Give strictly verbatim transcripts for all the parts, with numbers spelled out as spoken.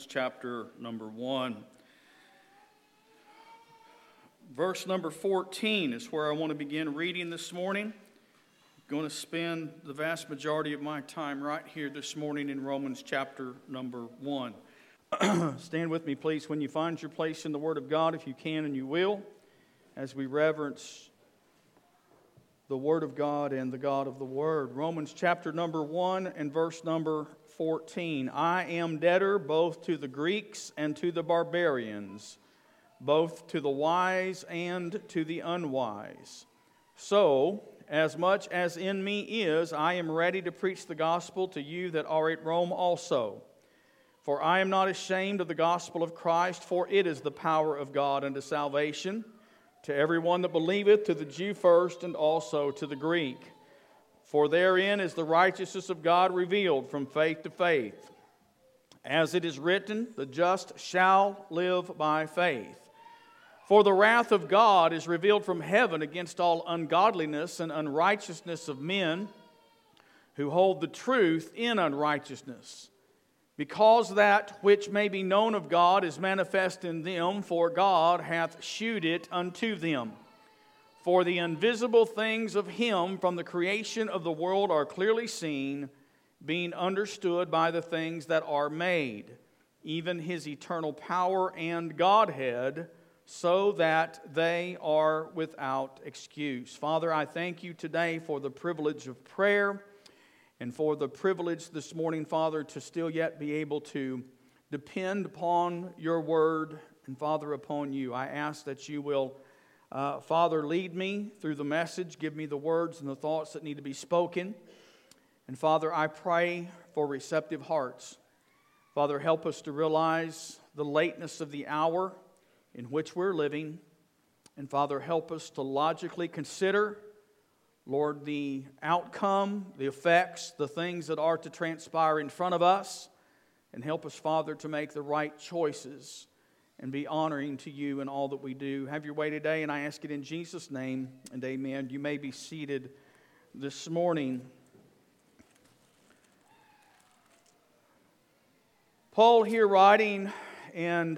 Chapter number one. Verse number fourteen is where I want to begin reading this morning. I'm going to spend the vast majority of my time right here this morning in Romans chapter number one. Stand with me, please, when you find your place in the Word of God, if you can and you will, as we reverence the Word of God and the God of the Word. Romans chapter number one and verse number fourteen. I am debtor both to the Greeks and to the barbarians, both to the wise and to the unwise. So, as much as in me is, I am ready to preach the gospel to you that are at Rome also. For I am not ashamed of the gospel of Christ, for it is the power of God unto salvation, to everyone that believeth, to the Jew first, and also to the Greek. For therein is the righteousness of God revealed from faith to faith. As it is written, the just shall live by faith. For the wrath of God is revealed from heaven against all ungodliness and unrighteousness of men who hold the truth in unrighteousness. Because that which may be known of God is manifest in them, for God hath shewed it unto them. For the invisible things of Him from the creation of the world are clearly seen, being understood by the things that are made, even His eternal power and Godhead, so that they are without excuse. Father, I thank you today for the privilege of prayer, and for the privilege this morning, Father, to still yet be able to depend upon your word and, Father, upon you. I ask that you will, uh, Father, lead me through the message. Give me the words and the thoughts that need to be spoken. And, Father, I pray for receptive hearts. Father, help us to realize the lateness of the hour in which we're living. And, Father, help us to logically consider, Lord, the outcome, the effects, the things that are to transpire in front of us, and help us, Father, to make the right choices and be honoring to you in all that we do. Have your way today, and I ask it in Jesus' name, and amen. You may be seated this morning. Paul here writing, and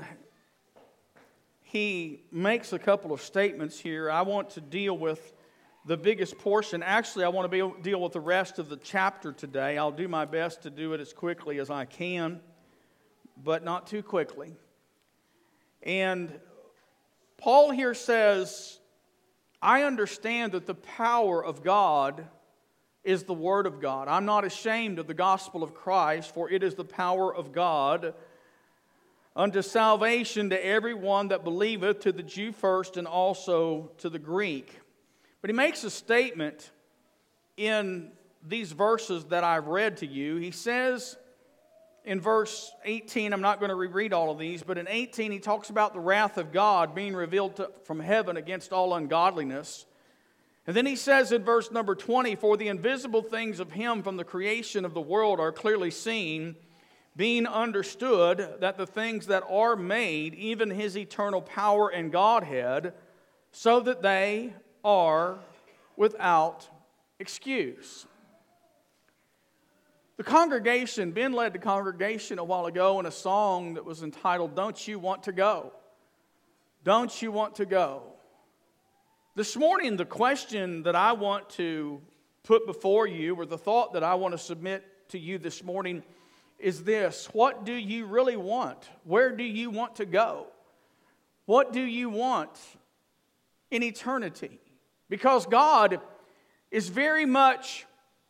he makes a couple of statements here. I want to deal with the biggest portion. Actually, I want to be, deal with the rest of the chapter today. I'll do my best to do it as quickly as I can, but not too quickly. And Paul here says, I understand that the power of God is the Word of God. I'm not ashamed of the gospel of Christ, for it is the power of God unto salvation to everyone that believeth, to the Jew first and also to the Greek. But he makes a statement in these verses that I've read to you. He says in verse eighteen, I'm not going to reread all of these, but in eighteen he talks about the wrath of God being revealed to, from heaven against all ungodliness. And then he says in verse number twenty, for the invisible things of Him from the creation of the world are clearly seen, being understood that the things that are made, even His eternal power and Godhead, so that they are without excuse. The congregation, Ben led the congregation a while ago in a song that was entitled, Don't You Want to Go? Don't You Want to Go? This morning, the question that I want to put before you, or the thought that I want to submit to you this morning, is this: what do you really want? Where do you want to go? What do you want in eternity? Because God is very much,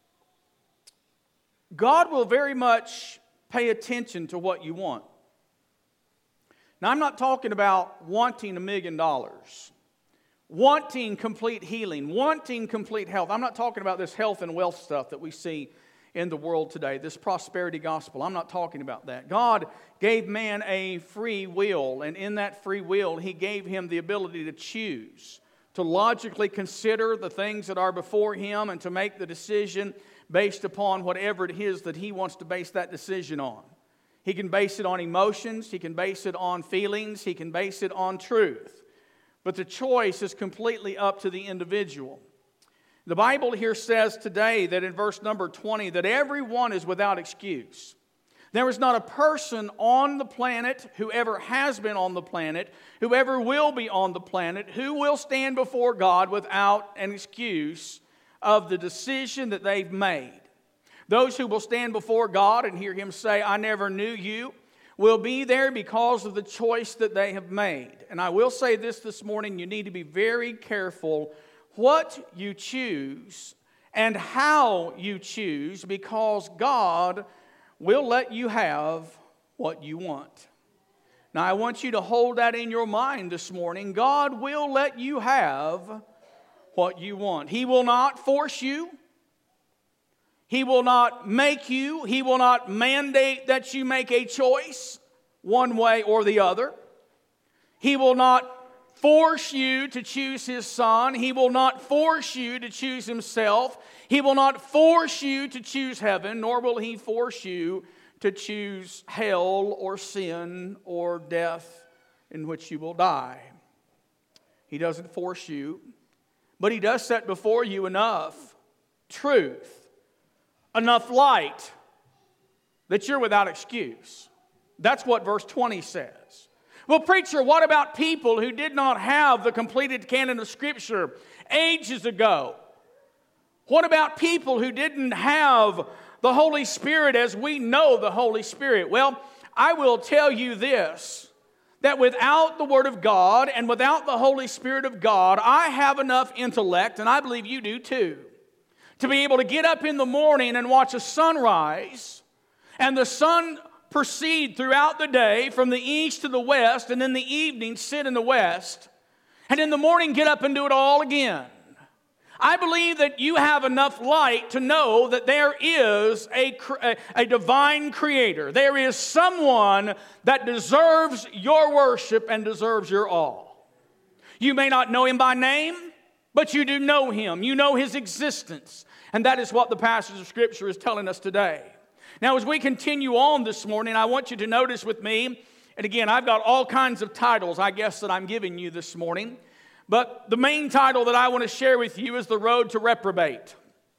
God will very much pay attention to what you want. Now, I'm not talking about wanting a million dollars, wanting complete healing, wanting complete health. I'm not talking about this health and wealth stuff that we see in the world today, this prosperity gospel. I'm not talking about that. God gave man a free will, and in that free will, He gave him the ability to choose, to logically consider the things that are before him, and to make the decision based upon whatever it is that he wants to base that decision on. He can base it on emotions, he can base it on feelings, he can base it on truth. But the choice is completely up to the individual. The Bible here says today that in verse number twenty that everyone is without excuse. There is not a person on the planet, whoever has been on the planet, whoever will be on the planet, who will stand before God without an excuse of the decision that they've made. Those who will stand before God and hear Him say, "I never knew you," will be there because of the choice that they have made. And I will say this this morning, you need to be very careful what you choose and how you choose, because God will let you have what you want. Now, I want you to hold that in your mind this morning. God will let you have what you want. He will not force you. He will not make you. He will not mandate that you make a choice one way or the other. He will not force you to choose His Son. He will not force you to choose Himself. He will not force you to choose heaven, nor will He force you to choose hell or sin or death in which you will die. He doesn't force you, but He does set before you enough truth, enough light that you're without excuse. That's what verse twenty says. Well, preacher, what about people who did not have the completed canon of Scripture ages ago? What about people who didn't have the Holy Spirit as we know the Holy Spirit? Well, I will tell you this, that without the Word of God and without the Holy Spirit of God, I have enough intellect, and I believe you do too, to be able to get up in the morning and watch a sunrise, and the sun proceed throughout the day from the east to the west, and in the evening sit in the west, and in the morning get up and do it all again. I believe that you have enough light to know that there is a, a, a divine creator. There is someone that deserves your worship and deserves your all. You may not know Him by name, but you do know Him. You know His existence. And that is what the passage of Scripture is telling us today. Now, as we continue on this morning, I want you to notice with me, and again, I've got all kinds of titles, I guess, that I'm giving you this morning. But the main title that I want to share with you is The Road to Reprobate.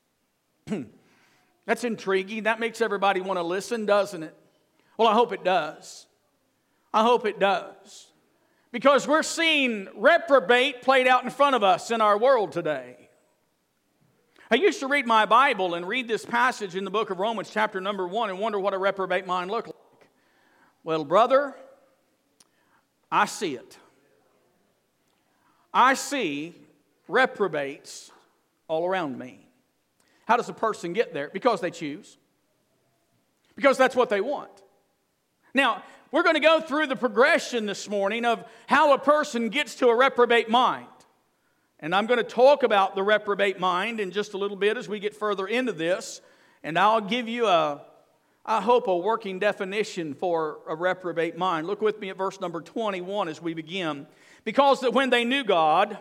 That's intriguing. That makes everybody want to listen, doesn't it? Well, I hope it does. I hope it does. Because we're seeing reprobate played out in front of us in our world today. I used to read my Bible and read this passage in the book of Romans, chapter number one, and wonder what a reprobate mind looked like. Well, brother, I see it. I see reprobates all around me. How does a person get there? Because they choose. Because that's what they want. Now, we're going to go through the progression this morning of how a person gets to a reprobate mind. And I'm going to talk about the reprobate mind in just a little bit as we get further into this. And I'll give you a, I hope, a working definition for a reprobate mind. Look with me at verse number twenty-one as we begin. Because that when they knew God,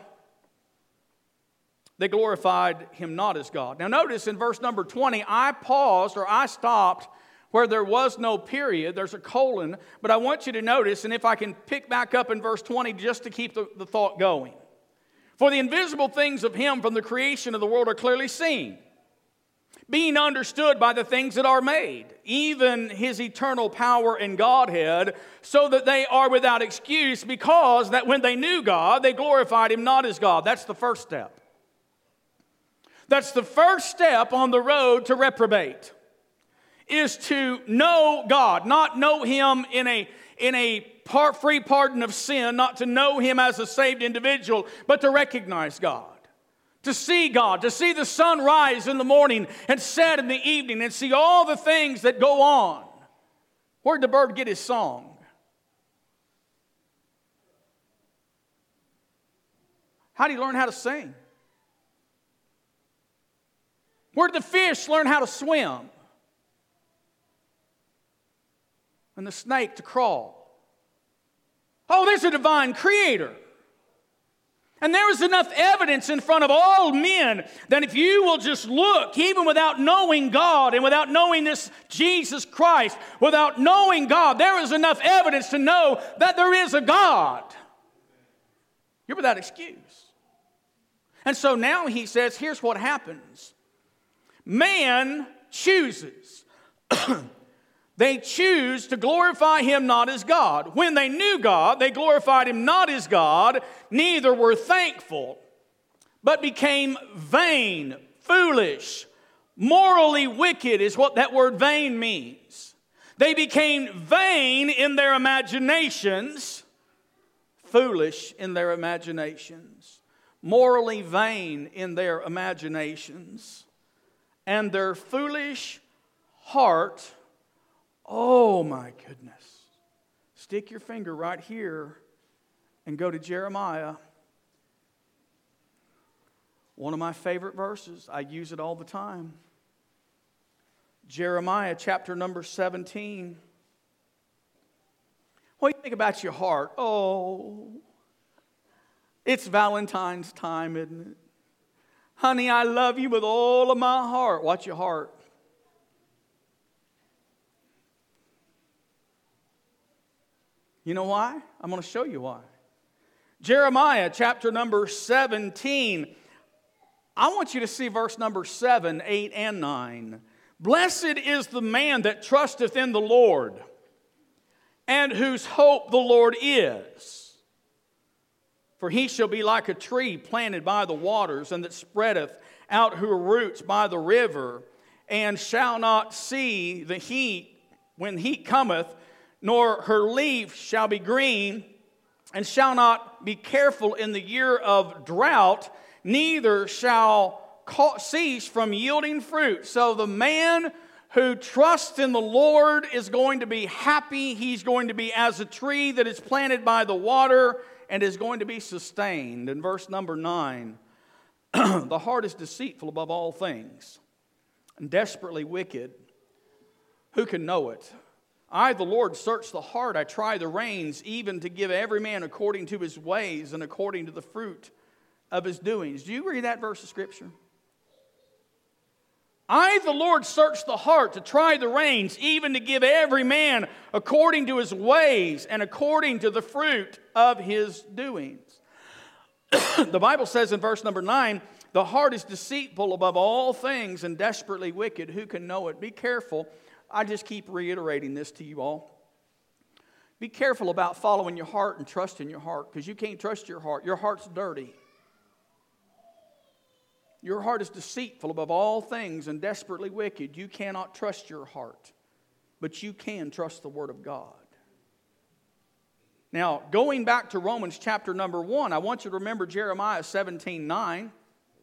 they glorified Him not as God. Now notice in verse number twenty, I paused or I stopped where there was no period. There's a colon. But I want you to notice, and if I can pick back up in verse twenty just to keep the, the thought going. For the invisible things of Him from the creation of the world are clearly seen, being understood by the things that are made, even His eternal power and Godhead, so that they are without excuse, because that when they knew God, they glorified Him not as God. That's the first step. That's the first step on the road to reprobate, is to know God, not know Him in a, in a part, free pardon of sin, not to know Him as a saved individual, but to recognize God. To see God, to see the sun rise in the morning and set in the evening, and see all the things that go on. Where'd the bird get his song? How did he learn how to sing? Where did the fish learn how to swim? And the snake to crawl? Oh, there's a divine creator. And there is enough evidence in front of all men that if you will just look, even without knowing God and without knowing this Jesus Christ, without knowing God, there is enough evidence to know that there is a God. You're without excuse. And so now he says, here's what happens. Man chooses. They choose to glorify Him not as God. When they knew God, they glorified Him not as God, neither were thankful, but became vain, foolish, morally wicked is what that word vain means. They became vain in their imaginations, foolish in their imaginations, morally vain in their imaginations, and their foolish heart, oh my goodness. Stick your finger right here and go to Jeremiah. One of my favorite verses. I use it all the time. Jeremiah chapter number seventeen. What do you think about your heart? Oh, it's Valentine's time, isn't it? Honey, I love you with all of my heart. Watch your heart. You know why? I'm going to show you why. Jeremiah chapter number seventeen. I want you to see verse number seven, eight, and nine. Blessed is the man that trusteth in the Lord, and whose hope the Lord is. For he shall be like a tree planted by the waters, and that spreadeth out her roots by the river, and shall not see the heat when heat cometh, nor her leaf shall be green, and shall not be careful in the year of drought, neither shall cease from yielding fruit. So the man who trusts in the Lord is going to be happy. He's going to be as a tree that is planted by the water and is going to be sustained. In verse number nine, the heart is deceitful above all things and desperately wicked. Who can know it? I, the Lord, search the heart. I try the reins, even to give every man according to his ways and according to the fruit of his doings. Do you read that verse of Scripture? I, the Lord, search the heart to try the reins, even to give every man according to his ways and according to the fruit of his doings. The Bible says in verse number nine, the heart is deceitful above all things and desperately wicked. Who can know it? Be careful. I just keep reiterating this to you all. Be careful about following your heart and trusting your heart, because you can't trust your heart. Your heart's dirty. Your heart is deceitful above all things and desperately wicked. You cannot trust your heart, but you can trust the Word of God. Now, going back to Romans chapter number one, I want you to remember Jeremiah seventeen nine.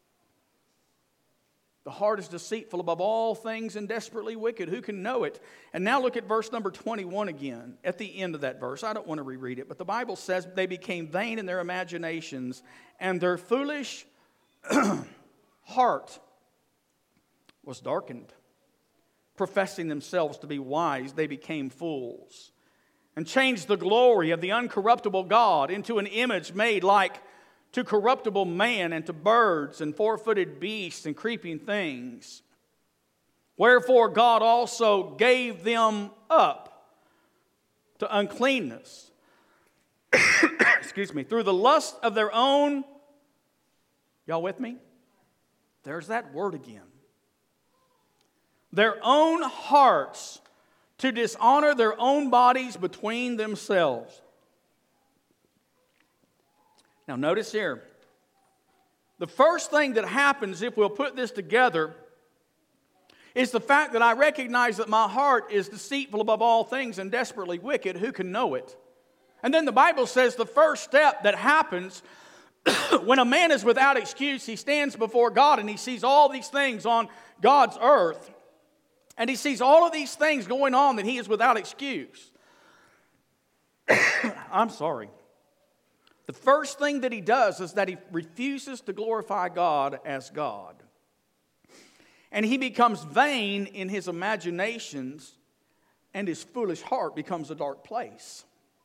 The heart is deceitful above all things and desperately wicked. Who can know it? And now look at verse number twenty-one again, at the end of that verse. I don't want to reread it, but the Bible says they became vain in their imaginations, and their foolish heart was darkened. Professing themselves to be wise, they became fools, and changed the glory of the uncorruptible God into an image made like to corruptible man, and to birds and four-footed beasts and creeping things. Wherefore God also gave them up to uncleanness, excuse me, through the lust of their own, y'all with me? There's that word again. Their own hearts, to dishonor their own bodies between themselves. Now notice here, the first thing that happens if we'll put this together is the fact that I recognize that my heart is deceitful above all things and desperately wicked. Who can know it? And then the Bible says the first step that happens when a man is without excuse, he stands before God and he sees all these things on God's earth. And he sees all of these things going on that he is without excuse. I'm sorry. The first thing that he does is that he refuses to glorify God as God. And he becomes vain in his imaginations, and his foolish heart becomes a dark place.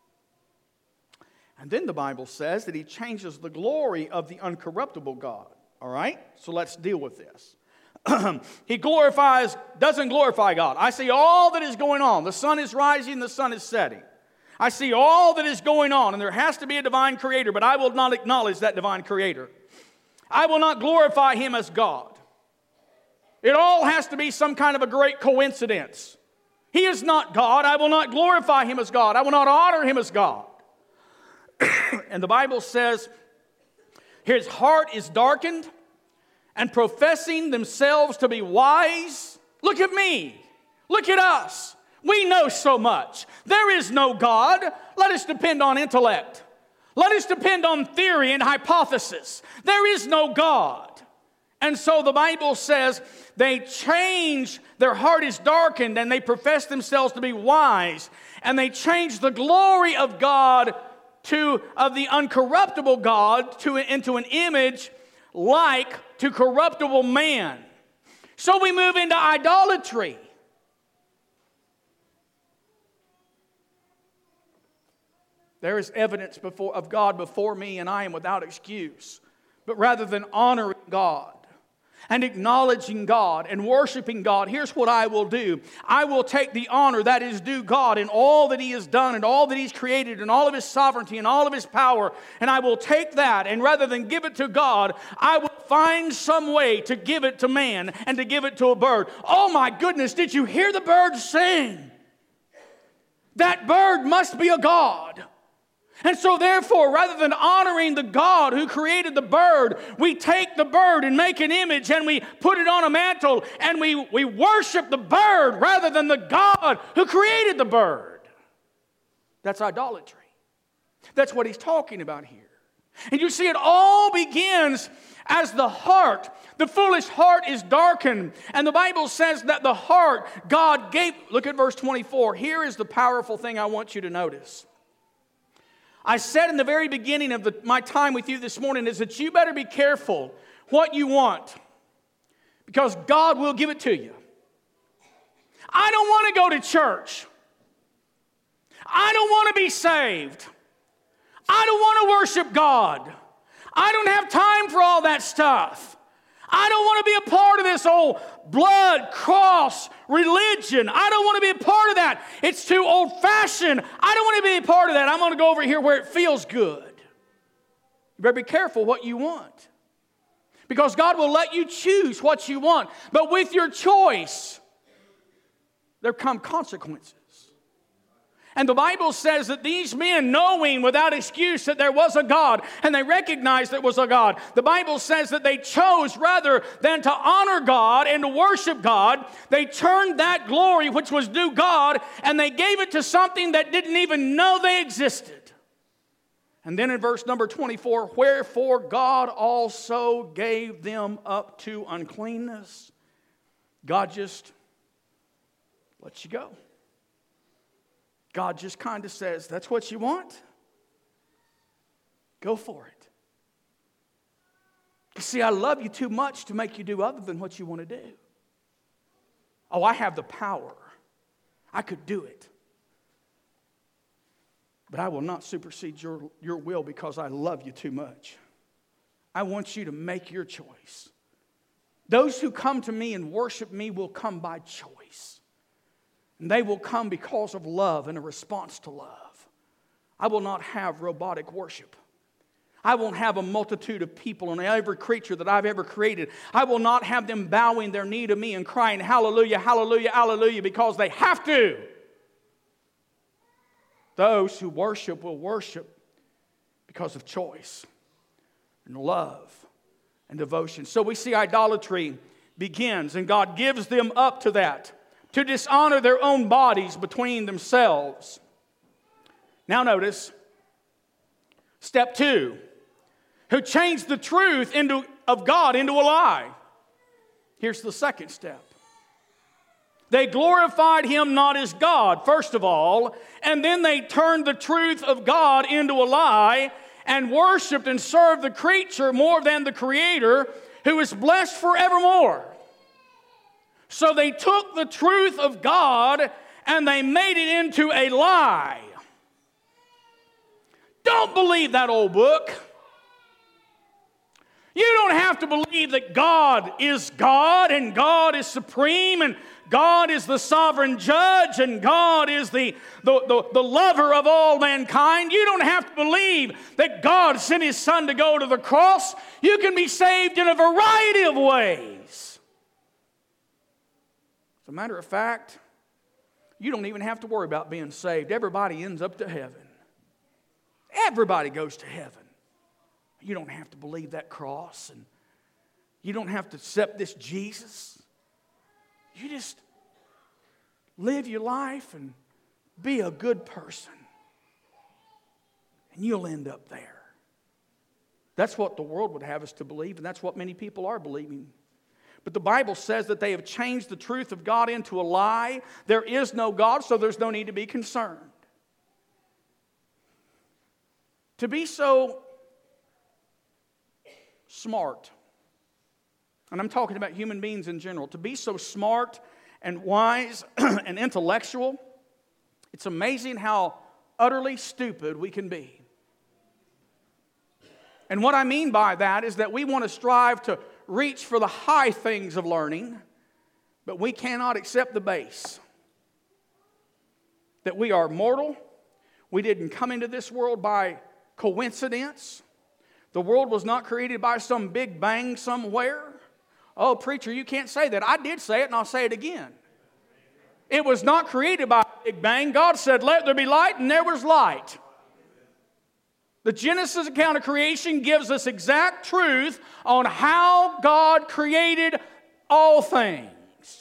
And then the Bible says that he changes the glory of the uncorruptible God. All right? So let's deal with this. He glorifies, doesn't glorify God. I see all that is going on. The sun is rising, the sun is setting. I see all that is going on, and there has to be a divine creator, but I will not acknowledge that divine creator. I will not glorify him as God. It all has to be some kind of a great coincidence. He is not God. I will not glorify him as God. I will not honor him as God. And the Bible says, his heart is darkened, and professing themselves to be wise. Look at me. Look at us. We know so much. There is no God. Let us depend on intellect. Let us depend on theory and hypothesis. There is no God. And so the Bible says they change, their heart is darkened, and they profess themselves to be wise. And they change the glory of God to of the uncorruptible God to into an image like to corruptible man. So we move into idolatry. There is evidence before of God before me, and I am without excuse. But rather than honoring God and acknowledging God and worshiping God, here's what I will do. I will take the honor that is due God in all that He has done and all that He's created and all of His sovereignty and all of His power, and I will take that, and rather than give it to God, I will find some way to give it to man and to give it to a bird. Oh my goodness, did you hear the bird sing? That bird must be a god. And so therefore, rather than honoring the God who created the bird, we take the bird and make an image and we put it on a mantle and we, we worship the bird rather than the God who created the bird. That's idolatry. That's what he's talking about here. And you see, it all begins as the heart. The foolish heart is darkened. And the Bible says that the heart God gave. Look at verse twenty-four. Here is the powerful thing I want you to notice. I said in the very beginning of the, my time with you this morning is that you better be careful what you want, because God will give it to you. I don't want to go to church. I don't want to be saved. I don't want to worship God. I don't have time for all that stuff. I don't want to be a part of this old blood cross religion. I don't want to be a part of that. It's too old-fashioned. I don't want to be a part of that. I'm going to go over here where it feels good. You better be careful what you want, because God will let you choose what you want. But with your choice, there come consequences. And the Bible says that these men, knowing without excuse that there was a God, and they recognized there was a God, the Bible says that they chose rather than to honor God and to worship God, they turned that glory which was due God, and they gave it to something that didn't even know they existed. And then in verse number twenty-four, wherefore God also gave them up to uncleanness. God just lets you go. God just kind of says, that's what you want? Go for it. You see, I love you too much to make you do other than what you want to do. Oh, I have the power. I could do it. But I will not supersede your, your will because I love you too much. I want you to make your choice. Those who come to me and worship me will come by choice. And they will come because of love and a response to love. I will not have robotic worship. I won't have a multitude of people and every creature that I've ever created. I will not have them bowing their knee to me and crying, hallelujah, hallelujah, hallelujah, because they have to. Those who worship will worship because of choice and love and devotion. So we see idolatry begins, and God gives them up to that, to dishonor their own bodies between themselves. Now notice, step two, who changed the truth into, of God into a lie. Here's the second step. They glorified Him not as God, first of all, and then they turned the truth of God into a lie and worshiped and served the creature more than the Creator, who is blessed forevermore. So they took the truth of God and they made it into a lie. Don't believe that old book. You don't have to believe that God is God and God is supreme and God is the sovereign judge and God is the, the, the, the lover of all mankind. You don't have to believe that God sent His Son to go to the cross. You can be saved in a variety of ways. As a matter of fact, you don't even have to worry about being saved. Everybody ends up to heaven. Everybody goes to heaven. You don't have to believe that cross, and you don't have to accept this Jesus. You just live your life and be a good person, and you'll end up there. That's what the world would have us to believe, and that's what many people are believing. But the Bible says that they have changed the truth of God into a lie. There is no God, so there's no need to be concerned. To be so smart, and I'm talking about human beings in general, to be so smart and wise and intellectual, it's amazing how utterly stupid we can be. And what I mean by that is that we want to strive to reach for the high things of learning, but we cannot accept the base. That we are mortal. We didn't come into this world by coincidence. The world was not created by some big bang somewhere. Oh, preacher, you can't say that. I did say it, and I'll say it again. It was not created by a big bang. God said, let there be light, and there was light. The Genesis account of creation gives us exact truth on how God created all things.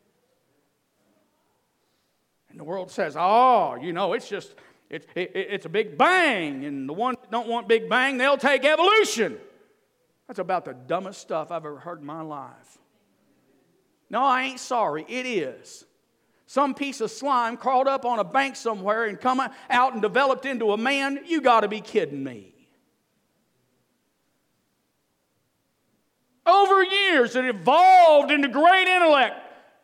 And the world says, oh, you know, it's just, it, it, it's a big bang. And the ones that don't want big bang, they'll take evolution. That's about the dumbest stuff I've ever heard in my life. No, I ain't sorry. It is. Some piece of slime crawled up on a bank somewhere and come out and developed into a man. You got to be kidding me. Over years, it evolved into great intellect.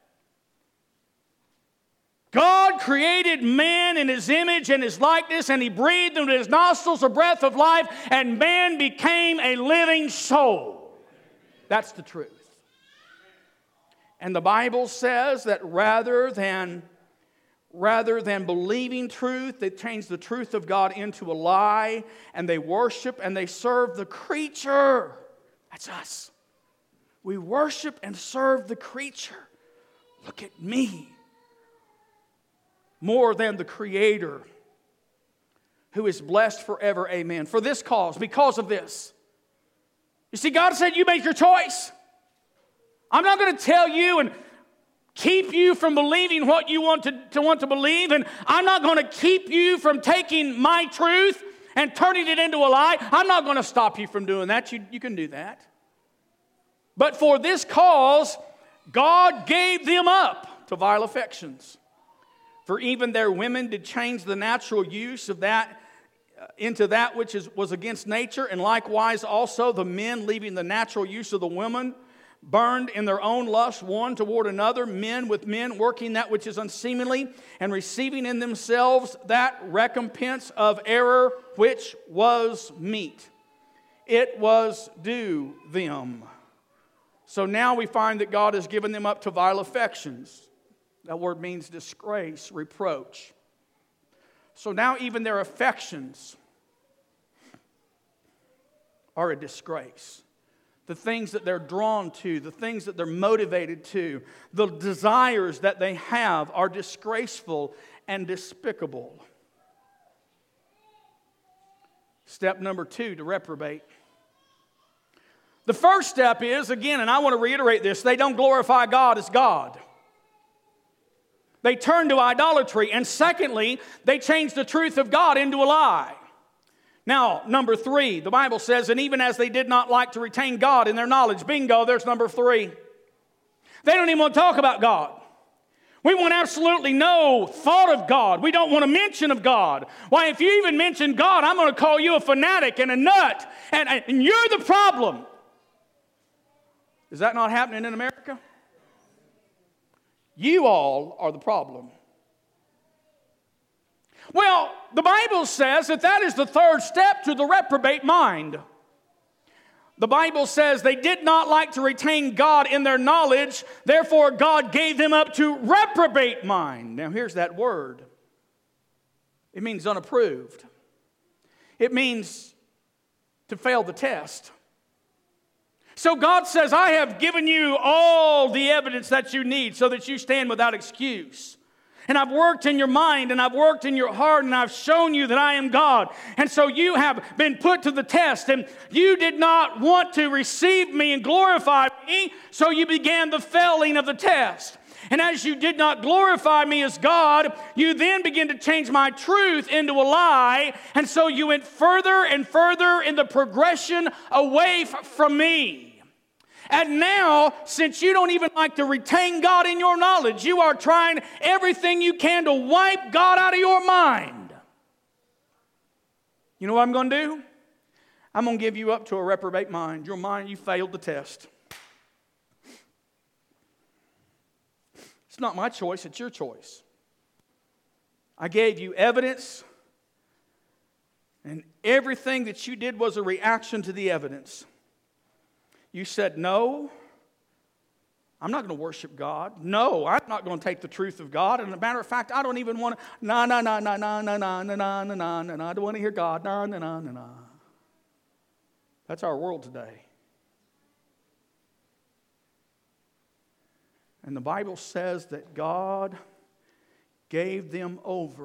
God created man in His image and His likeness, and He breathed into his nostrils a breath of life, and man became a living soul. That's the truth. And the Bible says that rather than, rather than believing truth, they changed the truth of God into a lie, and they worship and they serve the creature. That's us. We worship and serve the creature. Look at me. More than the Creator, who is blessed forever. Amen. For this cause, because of this. You see, God said you make your choice. I'm not going to tell you and keep you from believing what you want to, to want to believe, and I'm not going to keep you from taking my truth and turning it into a lie. I'm not going to stop you from doing that. You, you can do that. But for this cause, God gave them up to vile affections. For even their women did change the natural use of that uh, into that which is, was against nature, and likewise also the men, leaving the natural use of the women, burned in their own lust one toward another, men with men working that which is unseemly, and receiving in themselves that recompense of error which was meet. It was due them. So now we find that God has given them up to vile affections. That word means disgrace, reproach. So now even their affections are a disgrace. The things that they're drawn to, the things that they're motivated to, the desires that they have are disgraceful and despicable. Step number two, to reprobate. The first step is, again, and I want to reiterate this, they don't glorify God as God. They turn to idolatry. And secondly, they change the truth of God into a lie. Now, number three, the Bible says, and even as they did not like to retain God in their knowledge. Bingo, there's number three. They don't even want to talk about God. We want absolutely no thought of God. We don't want a mention of God. Why, if you even mention God, I'm going to call you a fanatic and a nut. And, and you're the problem. Is that not happening in America? You all are the problem. Well, the Bible says that that is the third step to the reprobate mind. The Bible says they did not like to retain God in their knowledge, therefore God gave them up to reprobate mind. Now here's that word. It means unapproved. It means to fail the test. So God says, I have given you all the evidence that you need so that you stand without excuse. And I've worked in your mind, and I've worked in your heart, and I've shown you that I am God. And so you have been put to the test, and you did not want to receive me and glorify me, so you began the failing of the test. And as you did not glorify me as God, you then began to change my truth into a lie, and so you went further and further in the progression away from me. And now, since you don't even like to retain God in your knowledge, you are trying everything you can to wipe God out of your mind. You know what I'm going to do? I'm going to give you up to a reprobate mind. Your mind, you failed the test. It's not my choice, it's your choice. I gave you evidence, and everything that you did was a reaction to the evidence. You said, no, I'm not going to worship God. No, I'm not going to take the truth of God. And as a matter of fact, I don't even want to, no, no, no, no, no, no, no, no, no, no, no, no, no, I don't want to hear God, no, no, no, no, no. That's our world today. And the Bible says that God gave them over.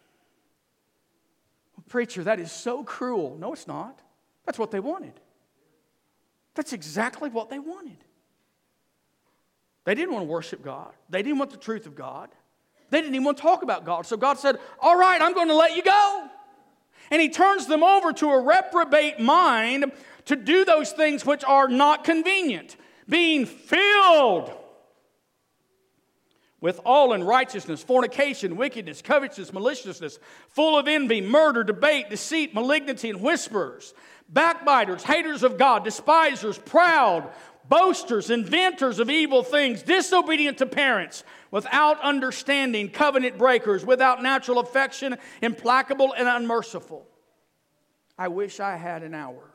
Well, preacher, that is so cruel. No, it's not. That's what they wanted. That's exactly what they wanted. They didn't want to worship God. They didn't want the truth of God. They didn't even want to talk about God. So God said, all right, I'm going to let you go. And He turns them over to a reprobate mind to do those things which are not convenient. Being filled with all unrighteousness, fornication, wickedness, covetousness, maliciousness, full of envy, murder, debate, deceit, malignity, and whispers, backbiters, haters of God, despisers, proud, boasters, inventors of evil things, disobedient to parents, without understanding, covenant breakers, without natural affection, implacable and unmerciful. I wish I had an hour,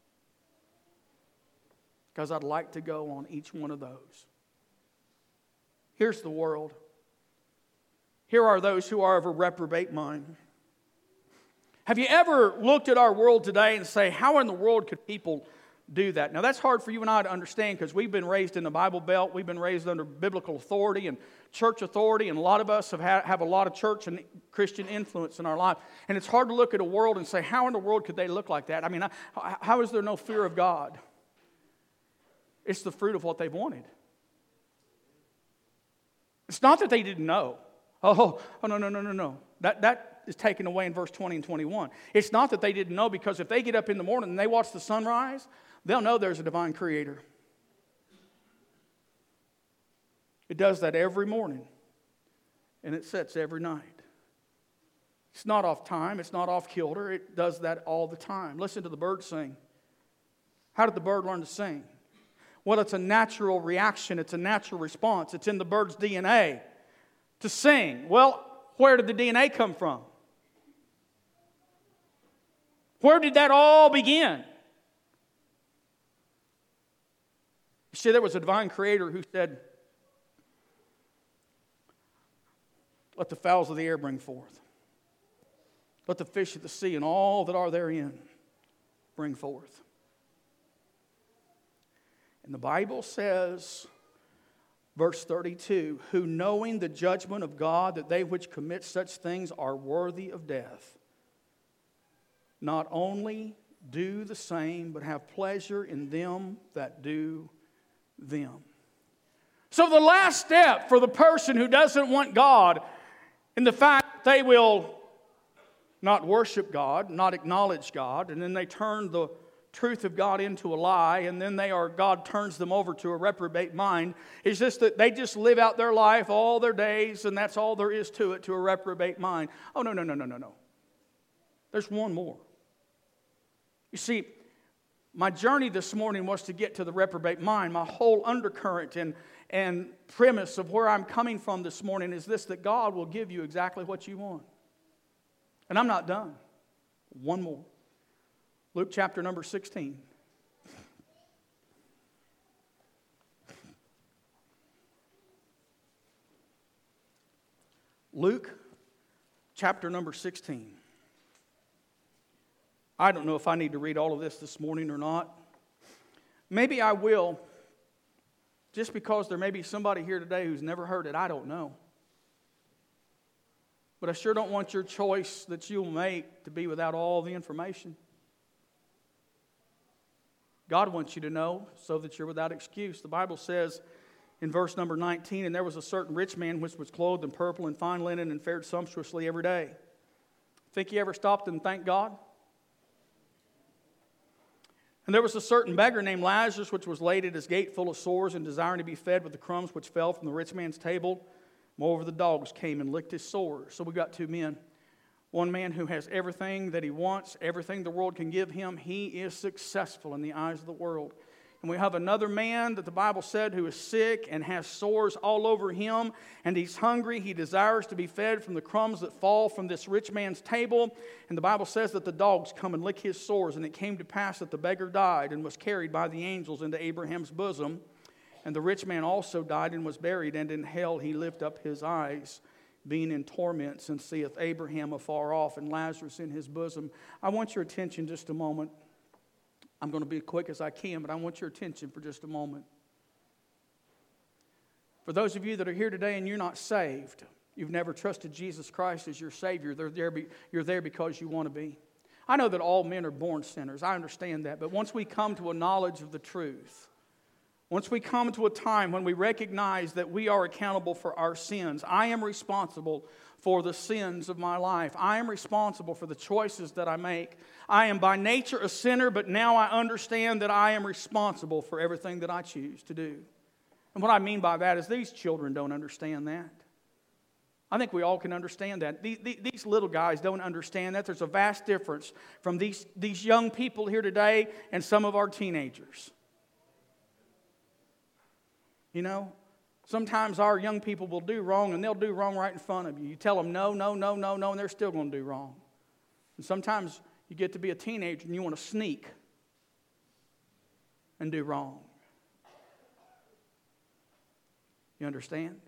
because I'd like to go on each one of those. Here's the world. Here are those who are of a reprobate mind. Have you ever looked at our world today and say, how in the world could people do that? Now, that's hard for you and I to understand, because we've been raised in the Bible Belt. We've been raised under biblical authority and church authority, and a lot of us have, ha- have a lot of church and Christian influence in our life. And it's hard to look at a world and say, how in the world could they look like that? I mean, how, how is there no fear of God? It's the fruit of what they've wanted. It's not that they didn't know. Oh, oh no, no, no, no, no. That, that is taken away in verse twenty and twenty-one. It's not that they didn't know, because if they get up in the morning and they watch the sunrise, they'll know there's a divine creator. It does that every morning, and it sets every night. It's not off time. It's not off kilter. It does that all the time. Listen to the bird sing. How did the bird learn to sing? Well, it's a natural reaction. It's a natural response. It's in the bird's D N A to sing. Well, where did the D N A come from? Where did that all begin? You see, there was a divine creator who said, let the fowls of the air bring forth. Let the fish of the sea and all that are therein bring forth. And the Bible says, verse thirty-two, who knowing the judgment of God, that they which commit such things are worthy of death, not only do the same, but have pleasure in them that do them. So the last step for the person who doesn't want God, in the fact that they will not worship God, not acknowledge God, and then they turn the truth of God into a lie, and then they are, God turns them over to a reprobate mind. It's just that they just live out their life all their days, and that's all there is to it, to a reprobate mind. Oh, no, no, no, no, no, no. There's one more. You see, my journey this morning was to get to the reprobate mind. My whole undercurrent and, and premise of where I'm coming from this morning is this, that God will give you exactly what you want. And I'm not done. One more. Luke chapter number sixteen. Luke chapter number sixteen. I don't know if I need to read all of this this morning or not. Maybe I will, just because there may be somebody here today who's never heard it. I don't know. But I sure don't want your choice that you'll make to be without all the information. God wants you to know so that you're without excuse. The Bible says in verse number nineteen, and there was a certain rich man which was clothed in purple and fine linen and fared sumptuously every day. Think you ever stopped and thanked God? And there was a certain beggar named Lazarus, which was laid at his gate full of sores and desiring to be fed with the crumbs which fell from the rich man's table. Moreover, the dogs came and licked his sores. So we got two men. One man who has everything that he wants, everything the world can give him. He is successful in the eyes of the world. And we have another man that the Bible said who is sick and has sores all over him. And he's hungry. He desires to be fed from the crumbs that fall from this rich man's table. And the Bible says that the dogs come and lick his sores. And it came to pass that the beggar died and was carried by the angels into Abraham's bosom. And the rich man also died and was buried. And in hell he lifted up his eyes, being in torments, and seeth Abraham afar off and Lazarus in his bosom. I want your attention just a moment. I'm going to be as quick as I can, but I want your attention for just a moment. For those of you that are here today and you're not saved, you've never trusted Jesus Christ as your Savior, they're there be, you're there because you want to be. I know that all men are born sinners. I understand that. But once we come to a knowledge of the truth, once we come to a time when we recognize that we are accountable for our sins, I am responsible for the sins of my life. I am responsible for the choices that I make. I am by nature a sinner, but now I understand that I am responsible for everything that I choose to do. And what I mean by that is these children don't understand that. I think we all can understand that. These little guys don't understand that. There's a vast difference from these, these young people here today and some of our teenagers. You know, sometimes our young people will do wrong, and they'll do wrong right in front of you. You tell them no, no, no, no, no, and they're still going to do wrong. And sometimes you get to be a teenager and you want to sneak and do wrong. You understand?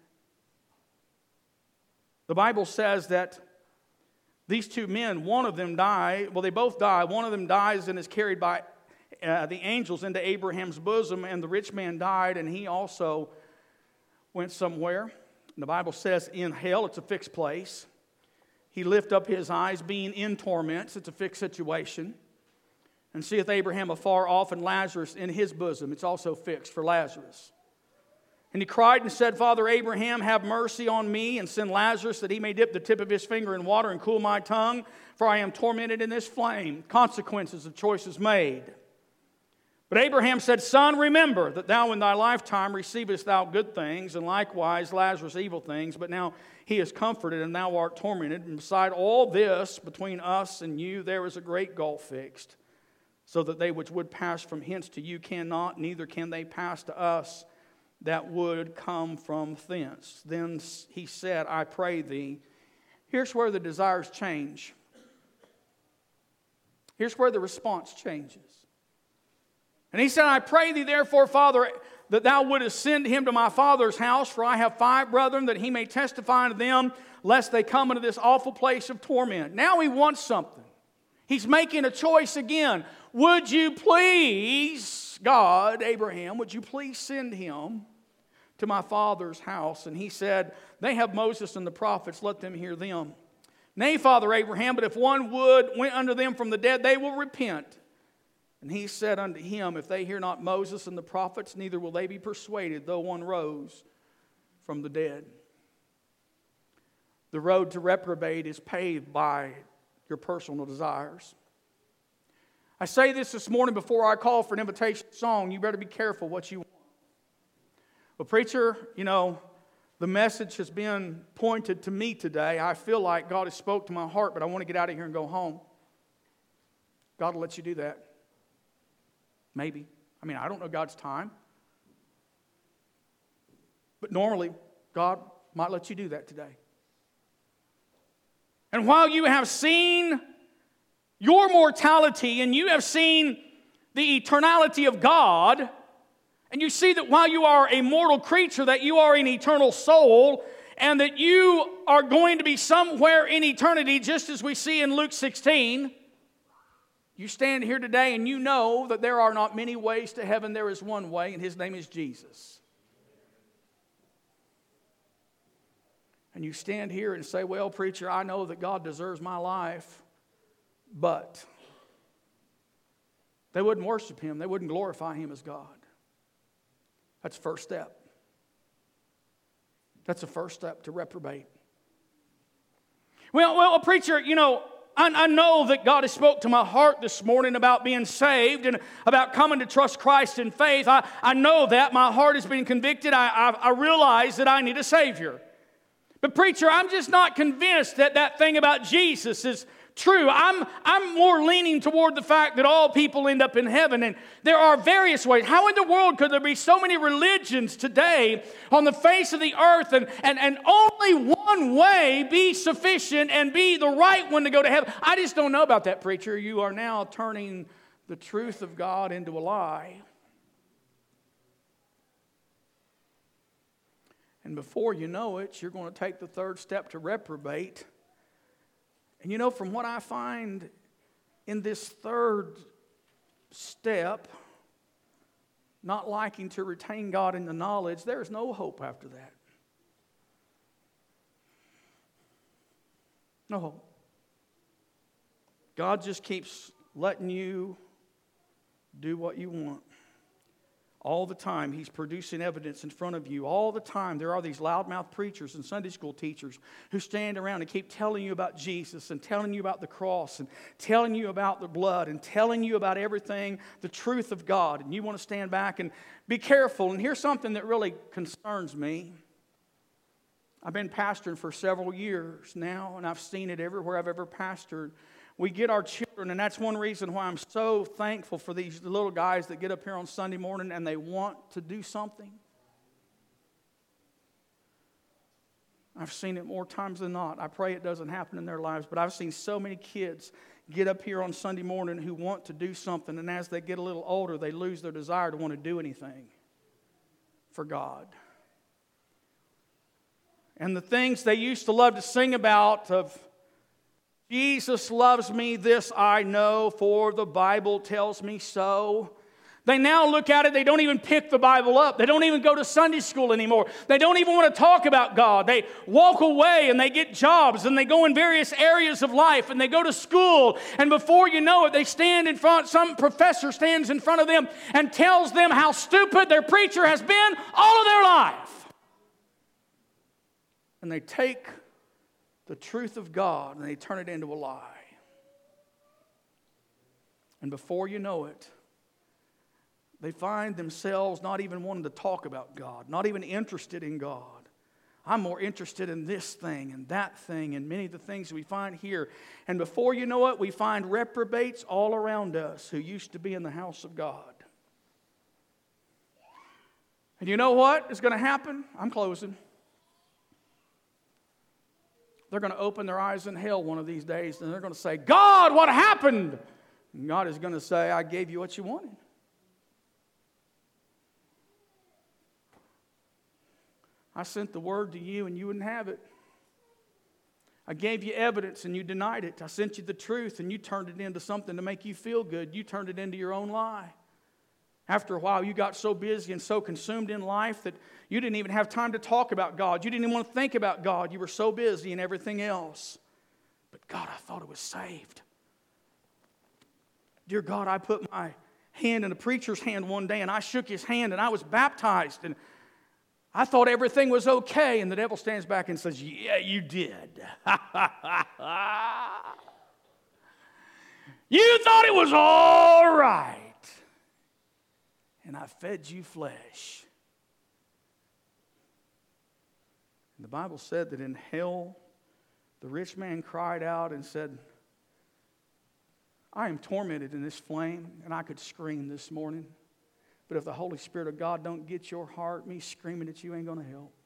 The Bible says that these two men, one of them die, well, they both die. One of them dies and is carried by Uh, the angels into Abraham's bosom, and the rich man died, and he also went somewhere. And the Bible says in hell, it's a fixed place. He lift up his eyes, being in torments. It's a fixed situation. And seeth Abraham afar off, and Lazarus in his bosom. It's also fixed for Lazarus. And he cried and said, Father Abraham, have mercy on me, and send Lazarus that he may dip the tip of his finger in water and cool my tongue, for I am tormented in this flame. Consequences of choices made. But Abraham said, Son, remember that thou in thy lifetime receivest thou good things, and likewise Lazarus evil things. But now he is comforted, and thou art tormented. And beside all this, between us and you, there is a great gulf fixed, so that they which would pass from hence to you cannot, neither can they pass to us that would come from thence. Then he said, I pray thee. Here's where the desires change. Here's where the response changes. And he said, I pray thee therefore, Father, that thou wouldest send him to my father's house, for I have five brethren, that he may testify unto them, lest they come into this awful place of torment. Now he wants something. He's making a choice again. Would you please, God, Abraham, would you please send him to my father's house? And he said, they have Moses and the prophets, let them hear them. Nay, Father Abraham, but if one would went unto them from the dead, they will repent. And he said unto him, if they hear not Moses and the prophets, neither will they be persuaded, though one rose from the dead. The road to reprobate is paved by your personal desires. I say this this morning before I call for an invitation song. You better be careful what you want. Well, preacher, you know, the message has been pointed to me today. I feel like God has spoke to my heart, but I want to get out of here and go home. God will let you do that. Maybe. I mean, I don't know God's time. But normally, God might let you do that today. And while you have seen your mortality and you have seen the eternality of God, and you see that while you are a mortal creature, that you are an eternal soul, and that you are going to be somewhere in eternity, just as we see in Luke sixteen, you stand here today and you know that there are not many ways to heaven. There is one way, and his name is Jesus. And you stand here and say, well, preacher, I know that God deserves my life, but they wouldn't worship Him. They wouldn't glorify Him as God. That's the first step. That's the first step to reprobate. Well, well, preacher, you know, I, I know that God has spoke to my heart this morning about being saved and about coming to trust Christ in faith. I, I know that. My heart has been convicted. I, I, I realize that I need a Savior. But preacher, I'm just not convinced that that thing about Jesus is true. I'm, I'm more leaning toward the fact that all people end up in heaven. And there are various ways. How in the world could there be so many religions today on the face of the earth and, and, and only one way be sufficient and be the right one to go to heaven? I just don't know about that, preacher. You are now turning the truth of God into a lie. And before you know it, you're going to take the third step to reprobate. And you know, from what I find in this third step, not liking to retain God in the knowledge, there's no hope after that. No hope. God just keeps letting you do what you want. All the time, He's producing evidence in front of you. All the time, there are these loudmouth preachers and Sunday school teachers who stand around and keep telling you about Jesus and telling you about the cross and telling you about the blood and telling you about everything, the truth of God. And you want to stand back and be careful. And here's something that really concerns me. I've been pastoring for several years now, and I've seen it everywhere I've ever pastored. We get our children, and that's one reason why I'm so thankful for these little guys that get up here on Sunday morning and they want to do something. I've seen it more times than not. I pray it doesn't happen in their lives, but I've seen so many kids get up here on Sunday morning who want to do something, and as they get a little older, they lose their desire to want to do anything for God. And the things they used to love to sing about of Jesus loves me, this I know, for the Bible tells me so. They now look at it, they don't even pick the Bible up. They don't even go to Sunday school anymore. They don't even want to talk about God. They walk away and they get jobs and they go in various areas of life and they go to school. And before you know it, they stand in front, some professor stands in front of them and tells them how stupid their preacher has been all of their life. And they take the truth of God and they turn it into a lie. And before you know it, they find themselves not even wanting to talk about God, not even interested in God. I'm more interested in this thing and that thing and many of the things we find here. And before you know it, we find reprobates all around us who used to be in the house of God. And you know what is going to happen? I'm closing. They're going to open their eyes in hell one of these days and they're going to say, God, what happened? And God is going to say, I gave you what you wanted. I sent the word to you and you wouldn't have it. I gave you evidence and you denied it. I sent you the truth and you turned it into something to make you feel good. You turned it into your own lie. After a while, you got so busy and so consumed in life that you didn't even have time to talk about God. You didn't even want to think about God. You were so busy in everything else. But God, I thought it was saved. Dear God, I put my hand in a preacher's hand one day and I shook his hand and I was baptized and I thought everything was okay. And the devil stands back and says, yeah, you did. You thought it was all right. And I fed you flesh. And the Bible said that in hell, the rich man cried out and said, I am tormented in this flame, and I could scream this morning. But if the Holy Spirit of God don't get your heart, me screaming at you ain't going to help.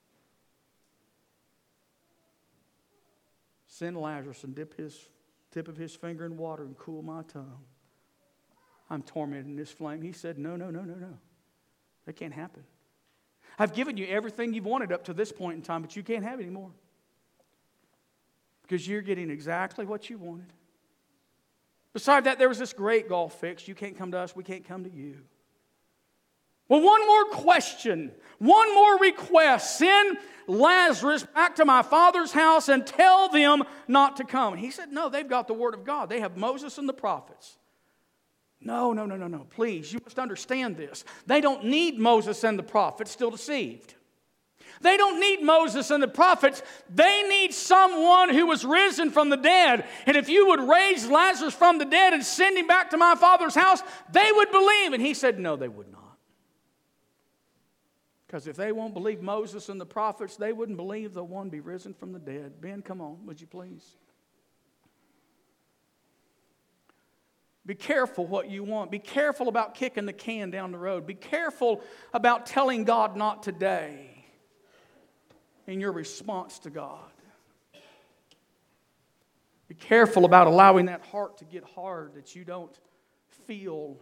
Send Lazarus and dip his tip of his finger in water and cool my tongue. I'm tormented in this flame. He said, no, no, no, no, no. That can't happen. I've given you everything you've wanted up to this point in time, but you can't have it anymore. Because you're getting exactly what you wanted. Besides that, there was this great golf fix. You can't come to us, we can't come to you. Well, one more question, one more request. Send Lazarus back to my father's house and tell them not to come. He said, no, they've got the Word of God. They have Moses and the prophets. No, no, no, no, no. Please, you must understand this. They don't need Moses and the prophets, still deceived. They don't need Moses and the prophets. They need someone who was risen from the dead. And if you would raise Lazarus from the dead and send him back to my father's house, they would believe. And he said, no, they would not. Because if they won't believe Moses and the prophets, they wouldn't believe the one be risen from the dead. Ben, come on, would you please? Be careful what you want. Be careful about kicking the can down the road. Be careful about telling God not today in your response to God. Be careful about allowing that heart to get hard that you don't feel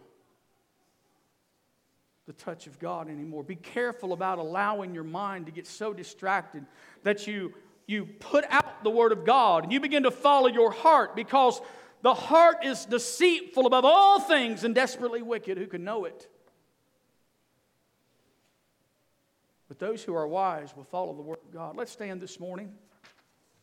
the touch of God anymore. Be careful about allowing your mind to get so distracted that you, you put out the Word of God and you begin to follow your heart, because the heart is deceitful above all things and desperately wicked. Who can know it? But those who are wise will follow the Word of God. Let's stand this morning.